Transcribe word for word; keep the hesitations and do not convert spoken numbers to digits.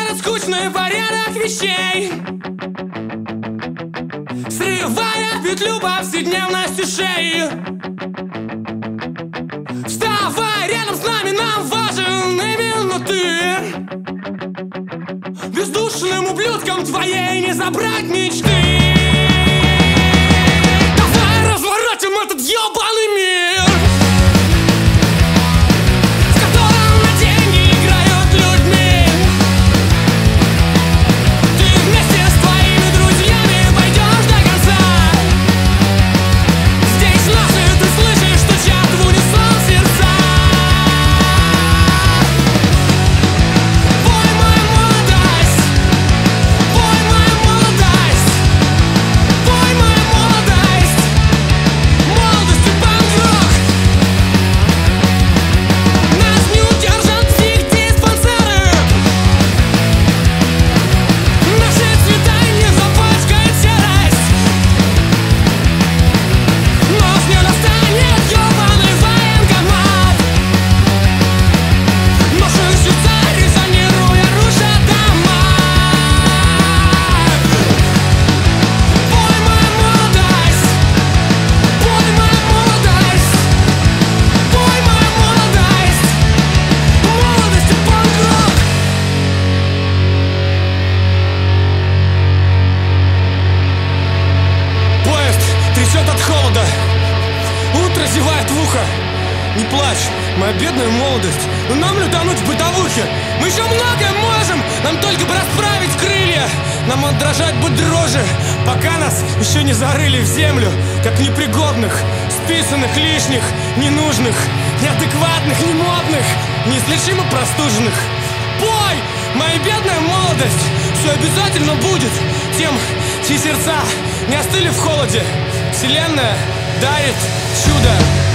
этот скучный порядок вещей, срывая петлю повседневности шеи. Вставай рядом с нами, нам важен именно ты. Бездушным ублюдком твоей не забрать мечты. Давай разворотим этот ёбаный мир, в котором на деньги играют людьми. Ты вместе с твоими друзьями пойдешь до конца. Здесь наши, ты слышишь, стучат в унисон сердца. Пой мою молодость, пой мою молодость, пой мою молодость, молодость и панк-рок. Нас не удержат психдиспансеры, наши цвета не запачкает серость. Нос не достанет ёбаный военкомат. Наши сердца, резонируя, рушат дома. Пой мою молодость, пой мою молодость, пой мою молодость, молодость и панк-рок. Поезд трясет от холода, утро зевает в ухо. Не плачь, моя бедная молодость, но нам ли тонуть в бытовухе? Мы еще многое можем, нам только бы расправить крылья. Нам отдрожать быть дрожи, пока нас еще не зарыли в землю, как непригодных, списанных, лишних, ненужных, неадекватных, немодных, неизлечимо простуженных. Пой, моя бедная молодость, все обязательно будет тем, чьи сердца не остыли в холоде. Вселенная дарит чудо.